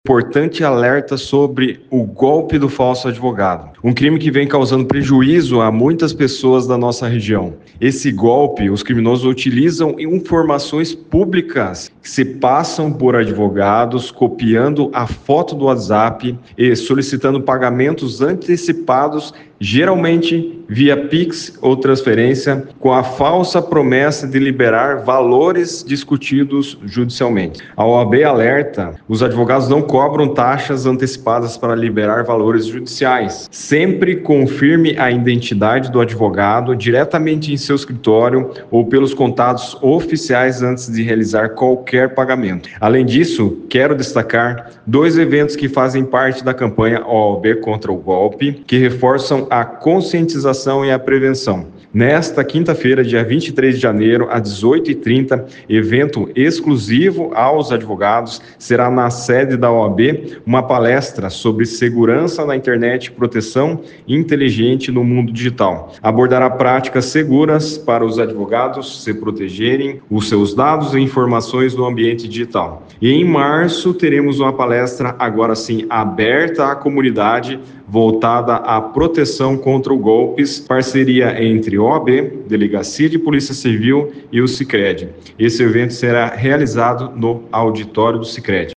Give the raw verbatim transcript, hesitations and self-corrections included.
Importante alerta sobre o golpe do falso advogado, um crime que vem causando prejuízo a muitas pessoas da nossa região. Esse golpe, os criminosos utilizam informações públicas que se passam por advogados, copiando a foto do WhatsApp e solicitando pagamentos antecipados, geralmente via Pix ou transferência, com a falsa promessa de liberar valores discutidos judicialmente. A O A B alerta: os advogados não cobram taxas antecipadas para liberar valores judiciais. Sempre confirme a identidade do advogado diretamente em seu escritório ou pelos contatos oficiais antes de realizar qualquer pagamento. Além disso, quero destacar dois eventos que fazem parte da campanha O A B contra o golpe, que reforçam a conscientização e a prevenção. Nesta quinta-feira, dia vinte e três de janeiro, às dezoito e trinta, evento exclusivo aos advogados, será na sede da O A B uma palestra sobre segurança na internet e proteção inteligente no mundo digital. Abordará práticas seguras para os advogados se protegerem os seus dados e informações no ambiente digital. E em março teremos uma palestra, agora sim, aberta à comunidade, voltada à proteção contra os golpes, parceria entre O A B, Delegacia de Polícia Civil e o Sicredi. Esse evento será realizado no auditório do Sicredi.